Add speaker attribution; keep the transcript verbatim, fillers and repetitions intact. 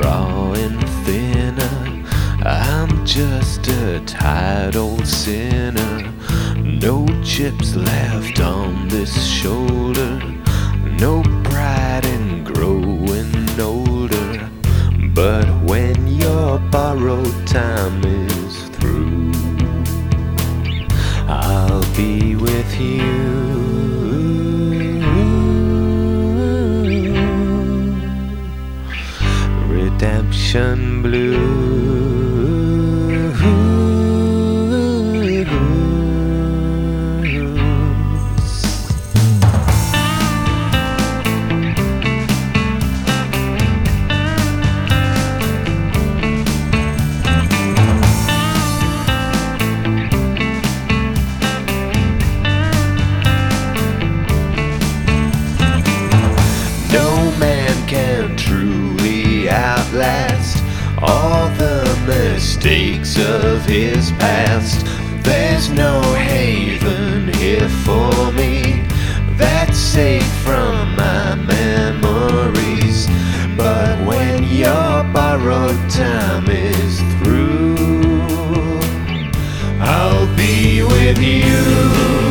Speaker 1: drawing thinner. I'm just a tired old sinner. No chips left on this shoulder. No pride in growing older. But when your borrowed time is through, I'll be with you. Redemption Blues. No man can truly outlast all the mistakes of his past. There's no haven here for me that's safe from my memories. But when your borrowed time is through, I'll be with you.